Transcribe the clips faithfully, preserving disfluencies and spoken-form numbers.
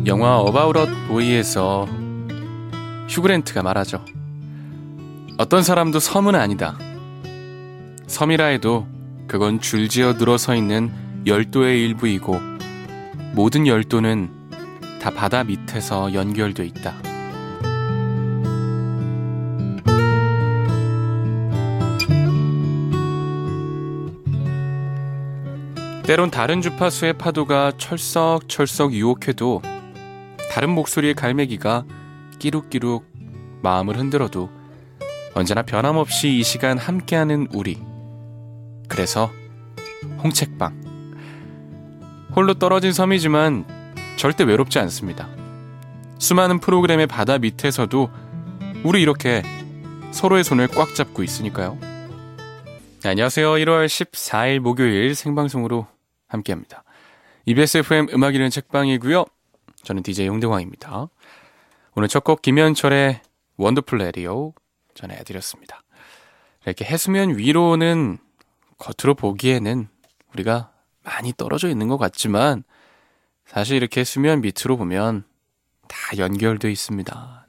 영화 어바웃 엇 보이에서 휴그랜트가 말하죠. 어떤 사람도 섬은 아니다. 섬이라 해도 그건 줄지어 늘어서 있는 열도의 일부이고 모든 열도는 다 바다 밑에서 연결돼 있다. 때론 다른 주파수의 파도가 철썩철썩 유혹해도 다른 목소리의 갈매기가 끼룩끼룩 마음을 흔들어도 언제나 변함없이 이 시간 함께하는 우리. 그래서 홍책방. 홀로 떨어진 섬이지만 절대 외롭지 않습니다. 수많은 프로그램의 바다 밑에서도 우리 이렇게 서로의 손을 꽉 잡고 있으니까요. 네, 안녕하세요. 일월 십사일 목요일 생방송으로 함께합니다. 이비에스 에프엠 음악 읽는 책방이고요. 저는 디제이 홍대광입니다. 오늘 첫 곡 김현철의 원더풀 라디오 전해드렸습니다. 이렇게 해수면 위로는 겉으로 보기에는 우리가 많이 떨어져 있는 것 같지만 사실 이렇게 수면 밑으로 보면 다 연결되어 있습니다.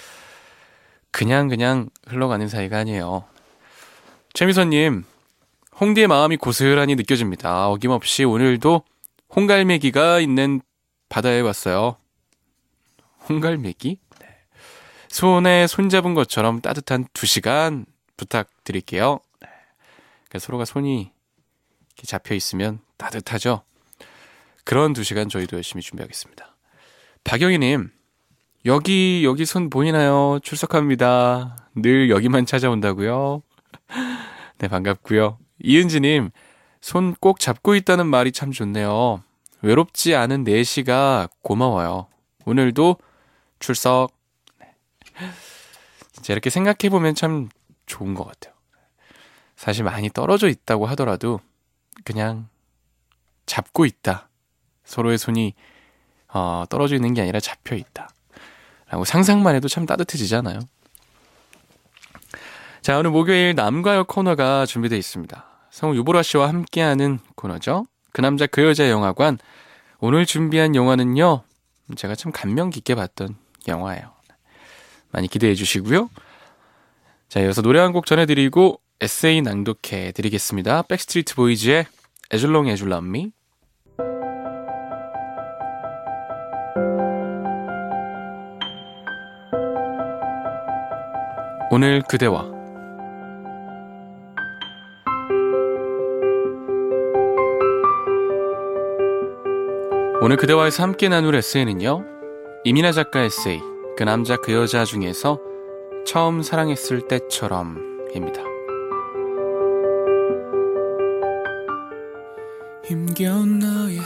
그냥 그냥 흘러가는 사이가 아니에요. 최미선님, 홍디의 마음이 고스란히 느껴집니다. 어김없이 오늘도 홍갈매기가 있는 바다에 왔어요. 홍갈매기? 네. 손에 손잡은 것처럼 따뜻한 두 시간 부탁드릴게요. 네. 그러니까 서로가 손이 이렇게 잡혀 있으면 따뜻하죠? 그런 두 시간 저희도 열심히 준비하겠습니다. 박영희님, 여기, 여기 손 보이나요? 출석합니다. 늘 여기만 찾아온다고요? 네, 반갑고요. 이은지님, 손 꼭 잡고 있다는 말이 참 좋네요. 외롭지 않은 내시가 고마워요. 오늘도 출석. 네. 진짜 이렇게 생각해보면 참 좋은 것 같아요. 사실 많이 떨어져 있다고 하더라도 그냥 잡고 있다. 서로의 손이 어, 떨어져 있는 게 아니라 잡혀 있다. 라고 상상만 해도 참 따뜻해지잖아요. 자, 오늘 목요일 남과여 코너가 준비되어 있습니다. 성우 유보라 씨와 함께하는 코너죠. 그 남자 그 여자 영화관. 오늘 준비한 영화는요, 제가 참 감명 깊게 봤던 영화예요. 많이 기대해 주시고요. 자, 이어서 노래 한 곡 전해드리고 에세이 낭독해 드리겠습니다. 백스트리트 보이즈의 As Long As You Love Me. 오늘 그대와. 오늘 그대와에서 함께 나눌 에세이는요, 이민아 작가 에세이 그 남자 그 여자 중에서 처음 사랑했을 때처럼 입니다. 힘겨운 너의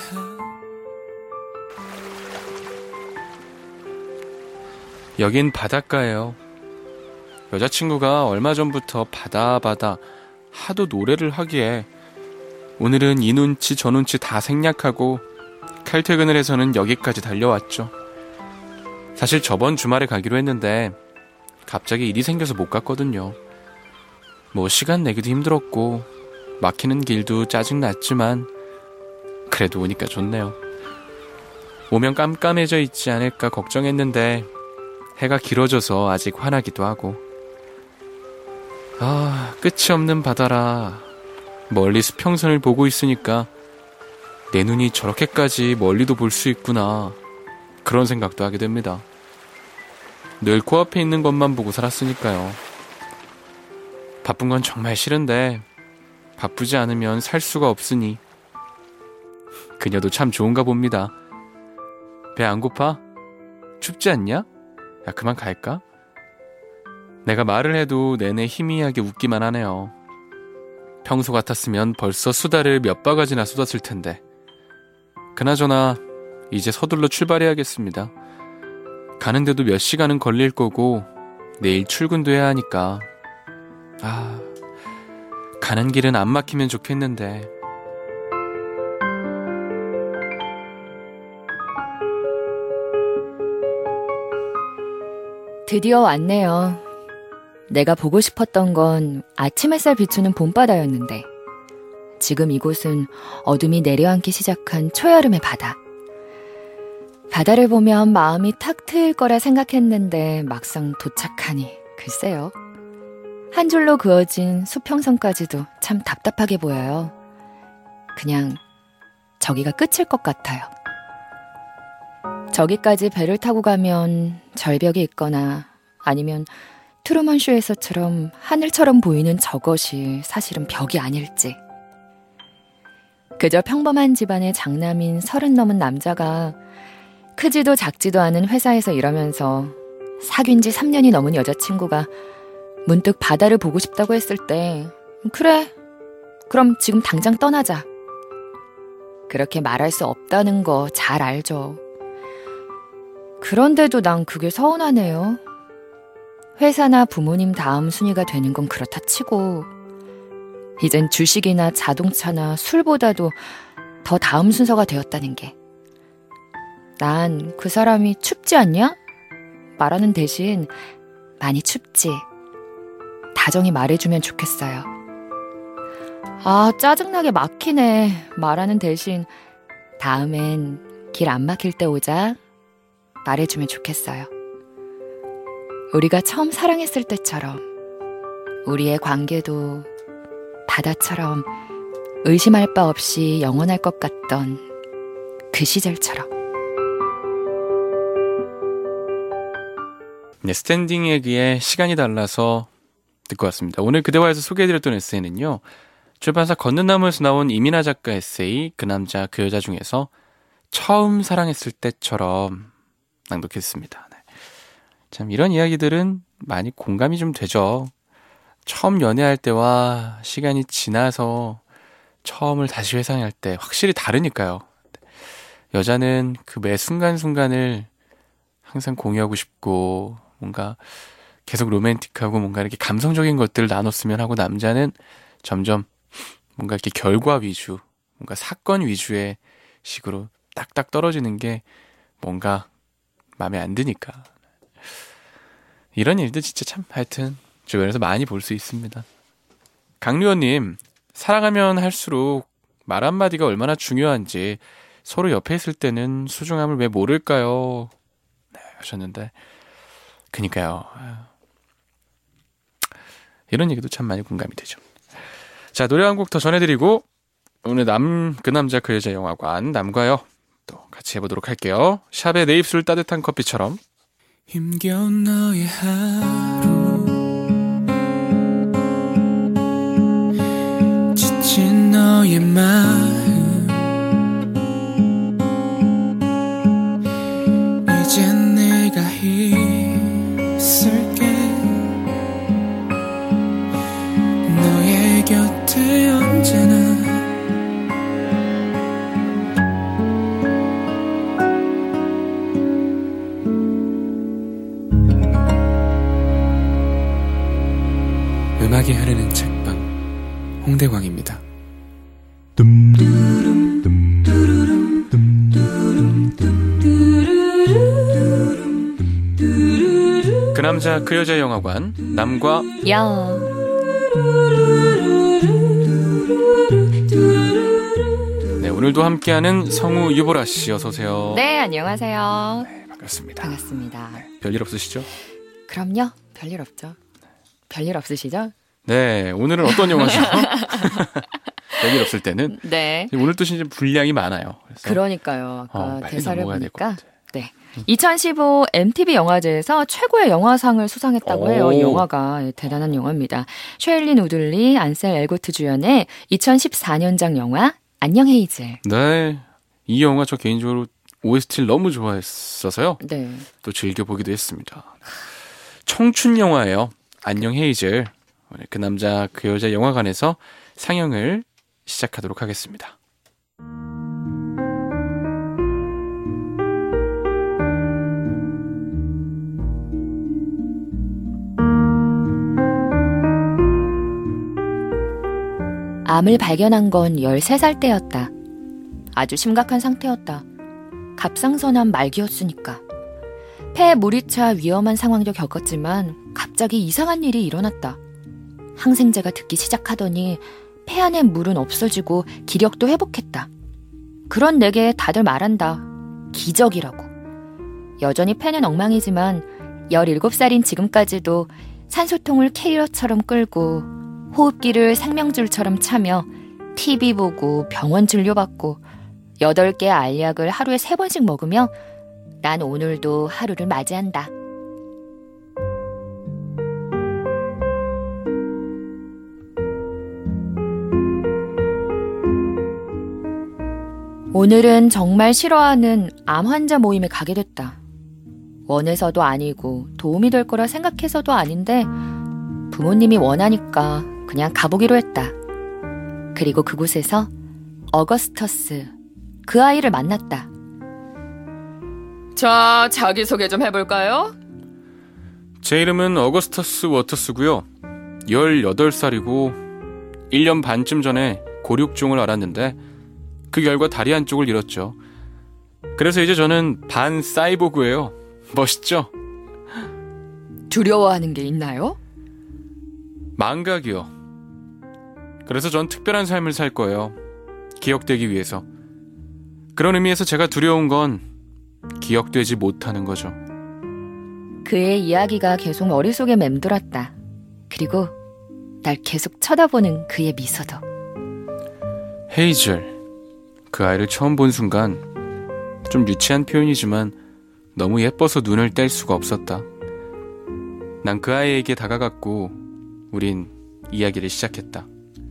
여긴 바닷가예요. 여자친구가 얼마 전부터 바다 바다 하도 노래를 하기에 오늘은 이 눈치 저 눈치 다 생략하고 칼퇴근을 해서는 여기까지 달려왔죠. 사실 저번 주말에 가기로 했는데 갑자기 일이 생겨서 못 갔거든요. 뭐 시간 내기도 힘들었고 막히는 길도 짜증났지만 그래도 오니까 좋네요. 오면 깜깜해져 있지 않을까 걱정했는데 해가 길어져서 아직 환하기도 하고. 아, 끝이 없는 바다라. 멀리 수평선을 보고 있으니까 내 눈이 저렇게까지 멀리도 볼 수 있구나. 그런 생각도 하게 됩니다. 늘 코앞에 있는 것만 보고 살았으니까요. 바쁜 건 정말 싫은데 바쁘지 않으면 살 수가 없으니 그녀도 참 좋은가 봅니다. 배 안 고파? 춥지 않냐? 야, 그만 갈까? 내가 말을 해도 내내 희미하게 웃기만 하네요. 평소 같았으면 벌써 수다를 몇 바가지나 쏟았을 텐데. 그나저나 이제 서둘러 출발해야겠습니다. 가는데도 몇 시간은 걸릴 거고 내일 출근도 해야 하니까. 아, 가는 길은 안 막히면 좋겠는데. 드디어 왔네요. 내가 보고 싶었던 건 아침 햇살 비추는 봄바다였는데 지금 이곳은 어둠이 내려앉기 시작한 초여름의 바다. 바다를 보면 마음이 탁 트일 거라 생각했는데 막상 도착하니 글쎄요. 한 줄로 그어진 수평선까지도 참 답답하게 보여요. 그냥 저기가 끝일 것 같아요. 저기까지 배를 타고 가면 절벽이 있거나 아니면 트루먼 쇼에서처럼 하늘처럼 보이는 저것이 사실은 벽이 아닐지. 그저 평범한 집안의 장남인 서른 넘은 남자가 크지도 작지도 않은 회사에서 일하면서 사귄 지 삼 년이 넘은 여자친구가 문득 바다를 보고 싶다고 했을 때 그래, 그럼 지금 당장 떠나자. 그렇게 말할 수 없다는 거 잘 알죠. 그런데도 난 그게 서운하네요. 회사나 부모님 다음 순위가 되는 건 그렇다 치고 이젠 주식이나 자동차나 술보다도 더 다음 순서가 되었다는 게. 난 그 사람이 춥지 않냐? 말하는 대신 많이 춥지. 다정히 말해주면 좋겠어요. 아, 짜증나게 막히네. 말하는 대신 다음엔 길 안 막힐 때 오자. 말해주면 좋겠어요. 우리가 처음 사랑했을 때처럼 우리의 관계도 바다처럼 의심할 바 없이 영원할 것 같던 그 시절처럼. 네, 스탠딩 에그의 시간이 달라서 듣고 왔습니다. 오늘 그대와에서 소개해드렸던 에세이는요, 출판사 걷는나무에서 나온 이민아 작가 에세이 그 남자 그 여자 중에서 처음 사랑했을 때처럼 낭독했습니다. 네. 참 이런 이야기들은 많이 공감이 좀 되죠. 처음 연애할 때와 시간이 지나서 처음을 다시 회상할 때 확실히 다르니까요. 여자는 그 매 순간순간을 항상 공유하고 싶고 뭔가 계속 로맨틱하고 뭔가 이렇게 감성적인 것들을 나눴으면 하고, 남자는 점점 뭔가 이렇게 결과 위주, 뭔가 사건 위주의 식으로 딱딱 떨어지는 게 뭔가 마음에 안 드니까. 이런 일들 진짜 참 하여튼 주변에서 많이 볼 수 있습니다. 강류원님, 사랑하면 할수록 말 한마디가 얼마나 중요한지 서로 옆에 있을 때는 소중함을 왜 모를까요? 네, 하셨는데, 그니까요. 이런 얘기도 참 많이 공감이 되죠. 자, 노래 한 곡 더 전해드리고 오늘 남, 그 남자 그 여자 영화관 남과요 또 같이 해보도록 할게요. 샵의 내 입술 따뜻한 커피처럼. 힘겨운 너의 하루, 지친 너의 마음, 이젠 내가 있을게. 너의 곁에 언제나. 음악이 흐르는 책방, 홍대광입니다. 그 남자 그 여자 영화관 남과 여. 네, 오늘도 함께하는 성우 유보라 씨, 어서 오세요. 네, 안녕하세요. 네, 반갑습니다. 반갑습니다. 네, 별일 없으시죠? 그럼요, 별일 없죠. 별일 없으시죠? 네, 오늘은 어떤 영화죠? 별일 없을 때는. 네. 오늘 또 진짜 분량이 많아요. 그래서 그러니까요. 아까 어, 대사를 보니까. 네. 음. 이천십오 엠티비 영화제에서 최고의 영화상을 수상했다고 오. 해요. 이 영화가 대단한 영화입니다. 쉐일린 우들리, 안셀 엘고트 주연의 이천십사 년작 영화 안녕 헤이즐. 네, 이 영화 저 개인적으로 오에스티를 너무 좋아했어서요. 네. 또 즐겨보기도 했습니다. 청춘 영화예요. 안녕 헤이즐. 그 남자 그 여자 영화관에서 상영을 시작하도록 하겠습니다. 암을 발견한 건 열세 살 때였다. 아주 심각한 상태였다. 갑상선암 말기였으니까. 폐에 물이 차 위험한 상황도 겪었지만 갑자기 이상한 일이 일어났다. 항생제가 듣기 시작하더니 폐 안에 물은 없어지고 기력도 회복했다. 그런 내게 다들 말한다. 기적이라고. 여전히 폐는 엉망이지만 열일곱 살인 지금까지도 산소통을 캐리어처럼 끌고 호흡기를 생명줄처럼 차며 티비 보고 병원 진료받고 여덟 개의 알약을 하루에 세 번씩 먹으며 난 오늘도 하루를 맞이한다. 오늘은 정말 싫어하는 암 환자 모임에 가게 됐다. 원해서도 아니고 도움이 될 거라 생각해서도 아닌데 부모님이 원하니까 그냥 가보기로 했다. 그리고 그곳에서 어거스터스, 그 아이를 만났다. 자, 자기소개 좀 해볼까요? 제 이름은 어거스터스 워터스고요. 열여덟 살이고 일 년 반쯤 전에 골육종을 앓았는데 그 결과 다리 한쪽을 잃었죠. 그래서 이제 저는 반 사이보그예요. 멋있죠? 두려워하는 게 있나요? 망각이요. 그래서 전 특별한 삶을 살 거예요. 기억되기 위해서. 그런 의미에서 제가 두려운 건 기억되지 못하는 거죠. 그의 이야기가 계속 머릿속에 맴돌았다. 그리고 날 계속 쳐다보는 그의 미소도. 헤이즐. 그 아이를 처음 본 순간 좀 유치한 표현이지만 너무 예뻐서 눈을 뗄 수가 없었다. 난 그 아이에게 다가갔고 우린 이야기를 시작했다.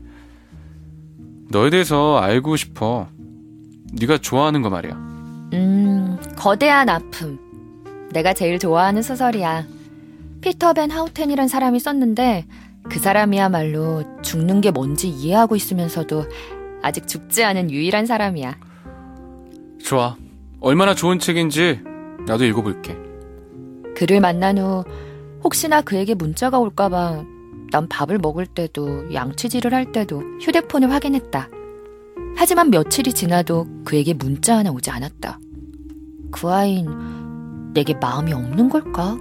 너에 대해서 알고 싶어. 네가 좋아하는 거 말이야. 음, 거대한 아픔. 내가 제일 좋아하는 소설이야. 피터 벤 하우텐이란 사람이 썼는데 그 사람이야말로 죽는 게 뭔지 이해하고 있으면서도 아직 죽지 않은 유일한 사람이야. 좋아. 얼마나 좋은 책인지 나도 읽어볼게. 그를 만난 후 혹시나 그에게 문자가 올까봐 난 밥을 먹을 때도 양치질을 할 때도 휴대폰을 확인했다. 하지만 며칠이 지나도 그에게 문자 하나 오지 않았다. 그 아이는 내게 마음이 없는 걸까?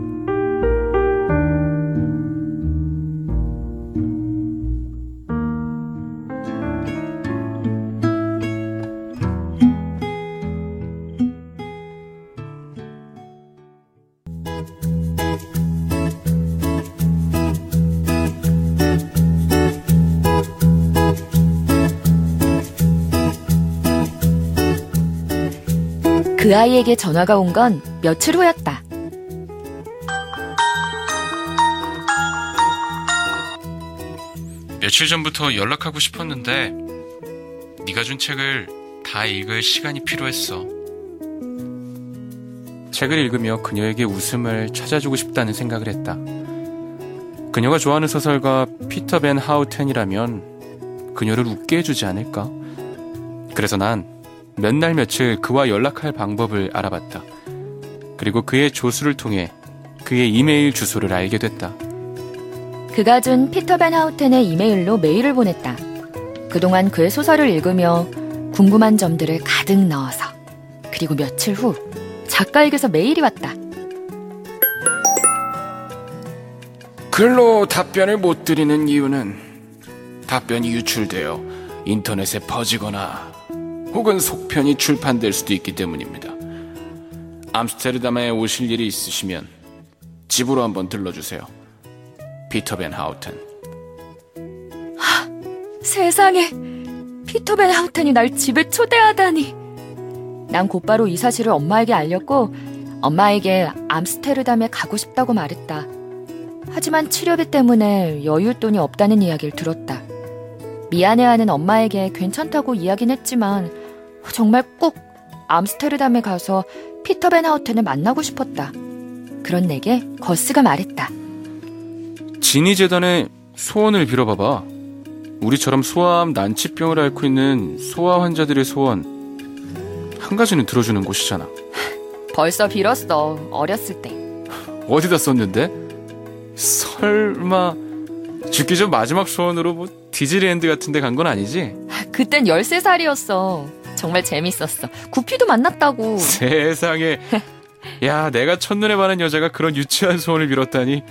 그 아이에게 전화가 온 건 며칠 후였다. 며칠 전부터 연락하고 싶었는데 네가 준 책을 다 읽을 시간이 필요했어. 책을 읽으며 그녀에게 웃음을 찾아주고 싶다는 생각을 했다. 그녀가 좋아하는 소설가 피터 벤 하우텐이라면 그녀를 웃게 해주지 않을까? 그래서 난 몇 날 며칠 그와 연락할 방법을 알아봤다. 그리고 그의 조수를 통해 그의 이메일 주소를 알게 됐다. 그가 준 피터 벤 하우텐의 이메일로 메일을 보냈다. 그동안 그의 소설을 읽으며 궁금한 점들을 가득 넣어서. 그리고 며칠 후 작가에게서 메일이 왔다. 글로 답변을 못 드리는 이유는 답변이 유출되어 인터넷에 퍼지거나 혹은 속편이 출판될 수도 있기 때문입니다. 암스테르담에 오실 일이 있으시면 집으로 한번 들러주세요. 피터 벤 하우텐. 하, 세상에, 피터 벤 하우텐이 날 집에 초대하다니. 난 곧바로 이 사실을 엄마에게 알렸고 엄마에게 암스테르담에 가고 싶다고 말했다. 하지만 치료비 때문에 여윳돈이 없다는 이야기를 들었다. 미안해하는 엄마에게 괜찮다고 이야기는 했지만 정말 꼭 암스테르담에 가서 피터 벤 하우텐을 만나고 싶었다. 그런 내게 거스가 말했다. 진이재단에 소원을 빌어봐봐. 우리처럼 소아암 난치병을 앓고 있는 소아 환자들의 소원 한 가지는 들어주는 곳이잖아. 벌써 빌었어. 어렸을 때. 어디다 썼는데? 설마 죽기 전 마지막 소원으로 뭐 디즈니랜드 같은 데 간 건 아니지? 그땐 열세 살이었어. 정말 재밌었어. 구피도 만났다고. 세상에. 야, 내가 첫눈에 반한 여자가 그런 유치한 소원을 빌었다니.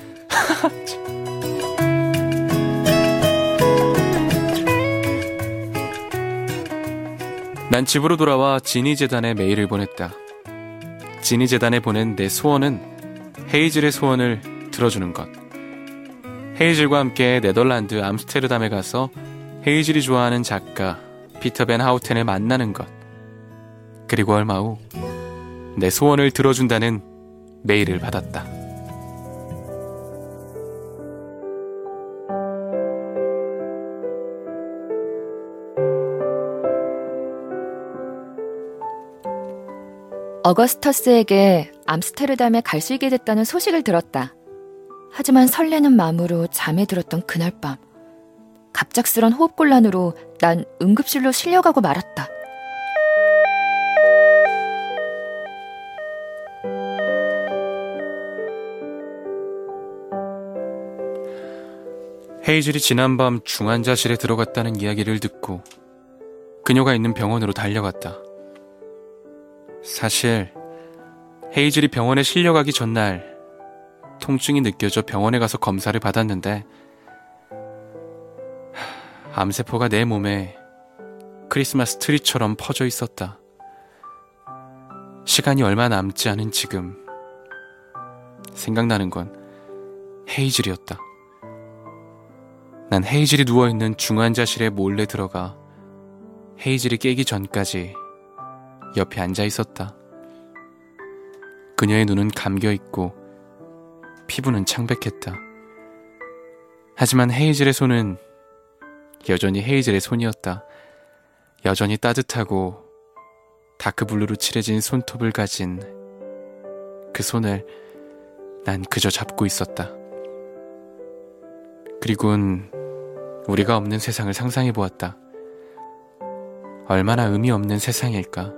난 집으로 돌아와 진이재단에 메일을 보냈다. 지니 재단에 보낸 내 소원은 헤이즐의 소원을 들어주는 것. 헤이즐과 함께 네덜란드 암스테르담에 가서 헤이즐이 좋아하는 작가 피터 벤 하우텐을 만나는 것. 그리고 얼마 후 내 소원을 들어준다는 메일을 받았다. 어거스터스에게 암스테르담에 갈 수 있게 됐다는 소식을 들었다. 하지만 설레는 마음으로 잠에 들었던 그날 밤, 갑작스런 호흡곤란으로 난 응급실로 실려가고 말았다. 헤이즐이 지난밤 중환자실에 들어갔다는 이야기를 듣고 그녀가 있는 병원으로 달려갔다. 사실 헤이즐이 병원에 실려가기 전날 통증이 느껴져 병원에 가서 검사를 받았는데 암세포가 내 몸에 크리스마스 트리처럼 퍼져 있었다. 시간이 얼마 남지 않은 지금 생각나는 건 헤이즐이었다. 난 헤이즐이 누워있는 중환자실에 몰래 들어가 헤이즐이 깨기 전까지 옆에 앉아 있었다. 그녀의 눈은 감겨있고 피부는 창백했다. 하지만 헤이즐의 손은 여전히 헤이즐의 손이었다. 여전히 따뜻하고 다크블루로 칠해진 손톱을 가진 그 손을 난 그저 잡고 있었다. 그리곤 우리가 없는 세상을 상상해보았다. 얼마나 의미 없는 세상일까?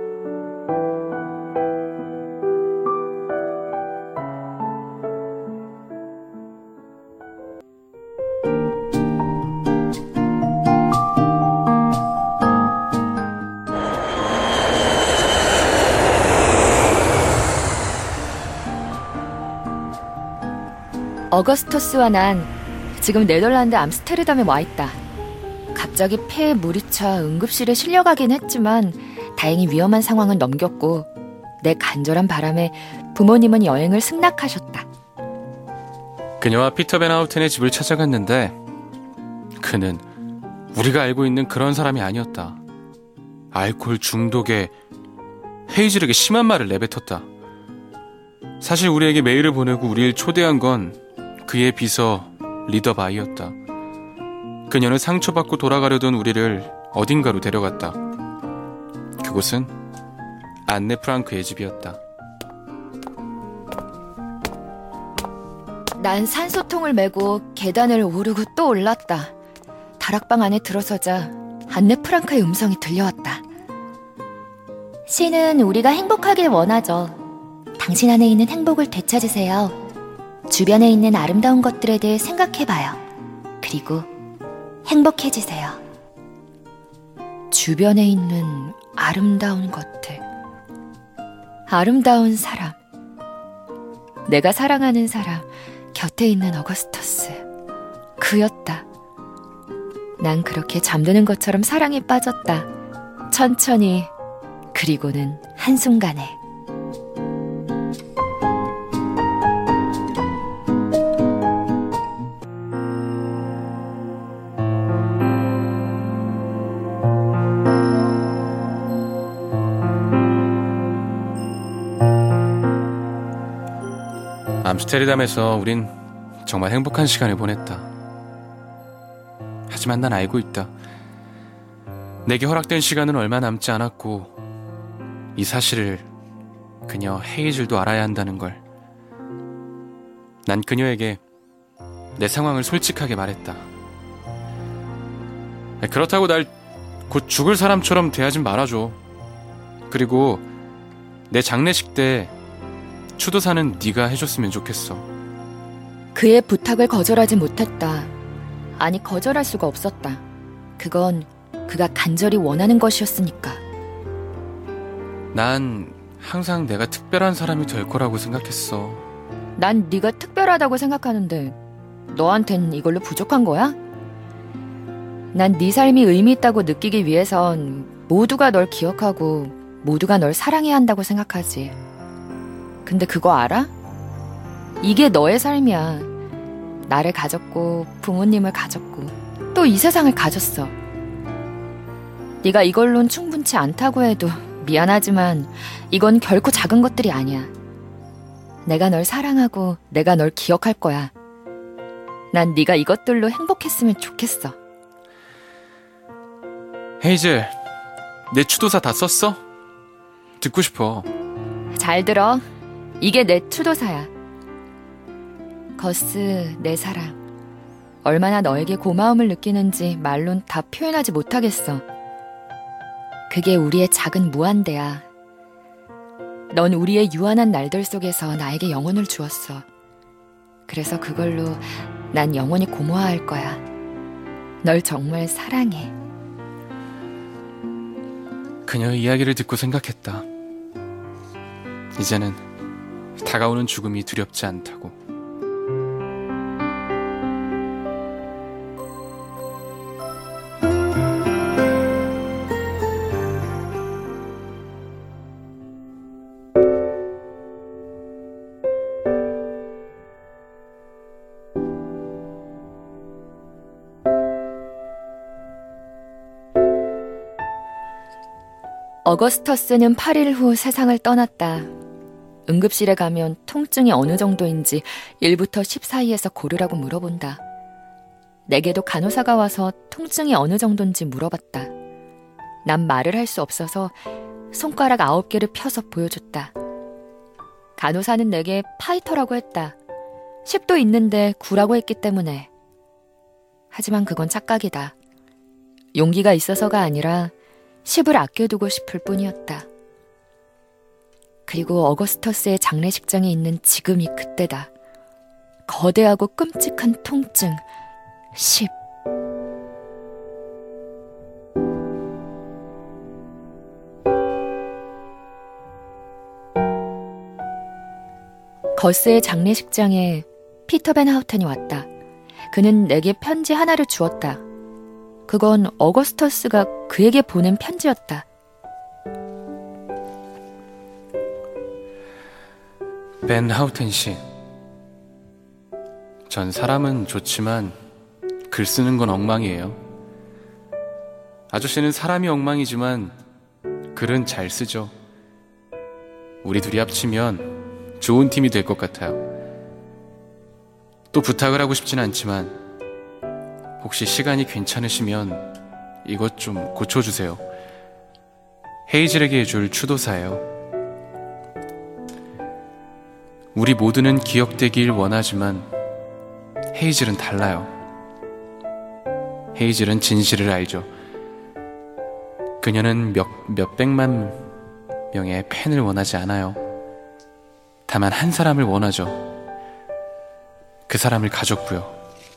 어거스터스와 난 지금 네덜란드 암스테르담에 와 있다. 갑자기 폐에 물이 차 응급실에 실려가긴 했지만 다행히 위험한 상황은 넘겼고 내 간절한 바람에 부모님은 여행을 승낙하셨다. 그녀와 피터 벤 하우텐의 집을 찾아갔는데 그는 우리가 알고 있는 그런 사람이 아니었다. 알코올 중독에 헤이즐에게 심한 말을 내뱉었다. 사실 우리에게 메일을 보내고 우리를 초대한 건 그의 비서 리더 바이였다. 그녀는 상처받고 돌아가려던 우리를 어딘가로 데려갔다. 그곳은 안네 프랑크의 집이었다. 난 산소통을 메고 계단을 오르고 또 올랐다. 다락방 안에 들어서자 안네 프랑크의 음성이 들려왔다. 신은 우리가 행복하길 원하죠. 당신 안에 있는 행복을 되찾으세요. 주변에 있는 아름다운 것들에 대해 생각해봐요. 그리고 행복해지세요. 주변에 있는 아름다운 것들. 아름다운 사람. 내가 사랑하는 사람, 곁에 있는 어거스터스. 그였다. 난 그렇게 잠드는 것처럼 사랑에 빠졌다. 천천히, 그리고는 한순간에. 암스테르담에서 우린 정말 행복한 시간을 보냈다. 하지만 난 알고 있다. 내게 허락된 시간은 얼마 남지 않았고 이 사실을 그녀 헤이즐도 알아야 한다는 걸. 난 그녀에게 내 상황을 솔직하게 말했다. 그렇다고 날 곧 죽을 사람처럼 대하진 말아줘. 그리고 내 장례식 때 추도사는 네가 해줬으면 좋겠어. 그의 부탁을 거절하지 못했다. 아니, 거절할 수가 없었다. 그건 그가 간절히 원하는 것이었으니까. 난 항상 내가 특별한 사람이 될 거라고 생각했어. 난 네가 특별하다고 생각하는데 너한텐 이걸로 부족한 거야? 난 네 삶이 의미 있다고 느끼기 위해선 모두가 널 기억하고 모두가 널 사랑해야 한다고 생각하지. 근데 그거 알아? 이게 너의 삶이야. 나를 가졌고 부모님을 가졌고 또 이 세상을 가졌어. 네가 이걸론 충분치 않다고 해도 미안하지만 이건 결코 작은 것들이 아니야. 내가 널 사랑하고 내가 널 기억할 거야. 난 네가 이것들로 행복했으면 좋겠어. 헤이즐, 내 추도사 다 썼어? 듣고 싶어. 잘 들어. 이게 내 추도사야. 거스, 내 사랑. 얼마나 너에게 고마움을 느끼는지 말론 다 표현하지 못하겠어. 그게 우리의 작은 무한대야. 넌 우리의 유한한 날들 속에서 나에게 영혼을 주었어. 그래서 그걸로 난 영원히 고마워할 거야. 널 정말 사랑해. 그녀의 이야기를 듣고 생각했다. 이제는 다가오는 죽음이 두렵지 않다고. 어거스터스는 팔 일 후 세상을 떠났다. 응급실에 가면 통증이 어느 정도인지 일부터 십 사이에서 고르라고 물어본다. 내게도 간호사가 와서 통증이 어느 정도인지 물어봤다. 난 말을 할 수 없어서 손가락 아홉 개를 펴서 보여줬다. 간호사는 내게 파이터라고 했다. 십도 있는데 구라고 했기 때문에. 하지만 그건 착각이다. 용기가 있어서가 아니라 십을 아껴두고 싶을 뿐이었다. 그리고 어거스터스의 장례식장에 있는 지금이 그때다. 거대하고 끔찍한 통증, 십. 거스의 장례식장에 피터 벤 하우텐이 왔다. 그는 내게 편지 하나를 주었다. 그건 어거스터스가 그에게 보낸 편지였다. 벤 하우텐 씨, 전 사람은 좋지만 글 쓰는 건 엉망이에요. 아저씨는 사람이 엉망이지만 글은 잘 쓰죠. 우리 둘이 합치면 좋은 팀이 될 것 같아요. 또 부탁을 하고 싶진 않지만 혹시 시간이 괜찮으시면 이것 좀 고쳐주세요. 헤이즐에게 해줄 추도사예요. 우리 모두는 기억되길 원하지만 헤이즐은 달라요. 헤이즐은 진실을 알죠. 그녀는 몇, 몇백만 명의 팬을 원하지 않아요. 다만 한 사람을 원하죠. 그 사람을 가졌고요.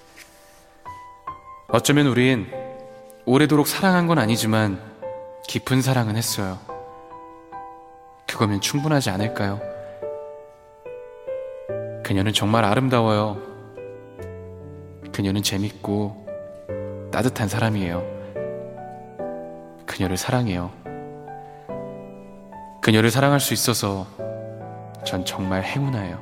어쩌면 우린 오래도록 사랑한 건 아니지만 깊은 사랑은 했어요. 그거면 충분하지 않을까요? 그녀는 정말 아름다워요. 그녀는 재밌고 따뜻한 사람이에요. 그녀를 사랑해요. 그녀를 사랑할 수 있어서 전 정말 행운아요.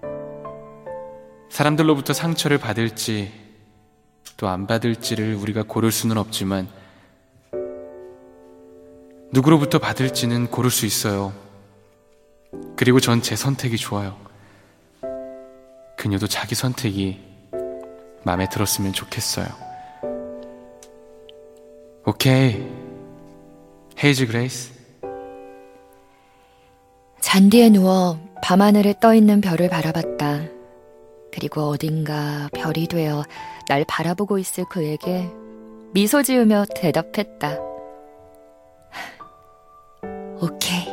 사람들로부터 상처를 받을지 또 안 받을지를 우리가 고를 수는 없지만 누구로부터 받을지는 고를 수 있어요. 그리고 전 제 선택이 좋아요. 그녀도 자기 선택이 마음에 들었으면 좋겠어요. 오케이, 헤이즐 그레이스. 잔디에 누워 밤하늘에 떠있는 별을 바라봤다. 그리고 어딘가 별이 되어 날 바라보고 있을 그에게 미소 지으며 대답했다. 오케이.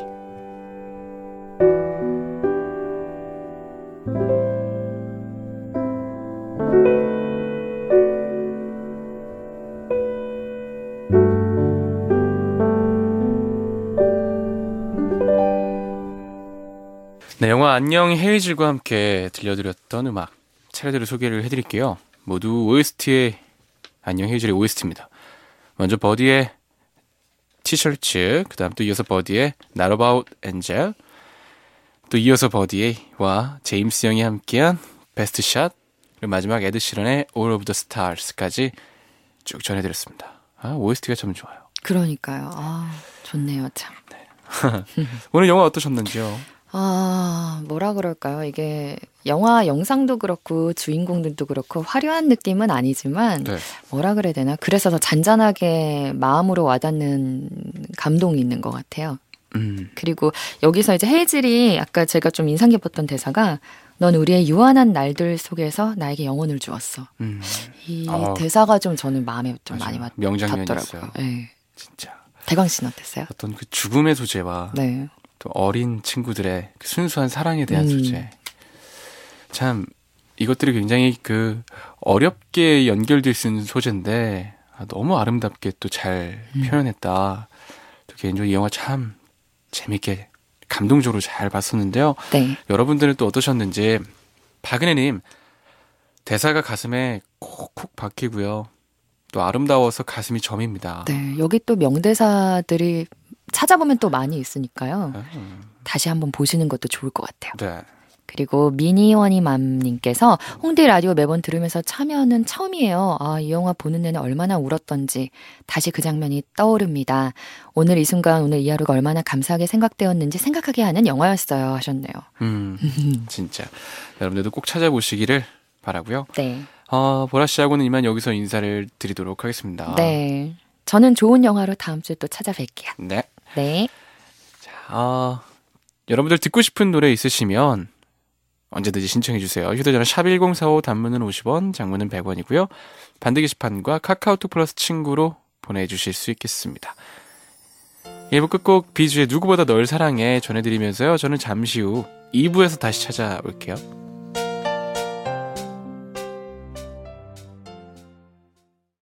네, 영화 안녕 헤이즐과 함께 들려드렸던 음악 차례대로 소개를 해드릴게요. 모두 오에스티의 안녕 헤이즐의 오에스티입니다. 먼저 버디의 티셔츠, 그 다음 또 이어서 버디의 Not About Angel, 또 이어서 버디와 제임스 영이 함께한 베스트 샷, 그리고 마지막 에드 시런의 All of the Stars까지 쭉 전해드렸습니다. 아, 오에스티가 참 좋아요. 그러니까요. 아, 좋네요, 참. 네. 오늘 영화 어떠셨는지요? 아, 뭐라 그럴까요? 이게 영화 영상도 그렇고 주인공들도 그렇고 화려한 느낌은 아니지만 네. 뭐라 그래야 되나? 그래서 더 잔잔하게 마음으로 와닿는 감동이 있는 것 같아요. 음. 그리고 여기서 이제 헤이즐이 아까 제가 좀 인상 깊었던 대사가 넌 우리의 유한한 날들 속에서 나에게 영혼을 주었어. 음. 이 아, 대사가 좀 저는 마음에 좀 맞아요. 많이 명장면이었어요. 닿더라고요. 네. 진짜. 대광 씨는 어땠어요? 어떤 그 죽음의 소재와 네. 또 어린 친구들의 그 순수한 사랑에 대한 음. 소재. 참 이것들이 굉장히 그 어렵게 연결될 수 있는 소재인데 아, 너무 아름답게 또 잘 음. 표현했다. 또 개인적으로 이 영화 참 재밌게 감동적으로 잘 봤었는데요. 네. 여러분들은 또 어떠셨는지. 박은혜님, 대사가 가슴에 콕콕 박히고요. 또 아름다워서 가슴이 점입니다. 네. 여기 또 명대사들이 찾아보면 또 많이 있으니까요. 음. 다시 한번 보시는 것도 좋을 것 같아요. 네. 그리고 미니원이맘님께서 홍대 라디오 매번 들으면서 참여는 처음이에요. 아, 이 영화 보는 내내 얼마나 울었던지 다시 그 장면이 떠오릅니다. 오늘 이 순간, 오늘 이 하루가 얼마나 감사하게 생각되었는지 생각하게 하는 영화였어요 하셨네요. 음, 진짜 여러분들도 꼭 찾아보시기를 바라고요. 네. 어, 보라 씨하고는 이만 여기서 인사를 드리도록 하겠습니다. 네. 저는 좋은 영화로 다음 주에 또 찾아뵐게요. 네. 네. 자, 어, 여러분들 듣고 싶은 노래 있으시면 언제든지 신청해 주세요. 휴대전화 샵 일공사오, 단문은 오십 원, 장문은 백 원이고요. 반대 게시판과 카카오톡 플러스 친구로 보내주실 수 있겠습니다. 일 부 끝곡 비주의 누구보다 널 사랑해 전해드리면서요. 저는 잠시 후 이 부에서 다시 찾아올게요.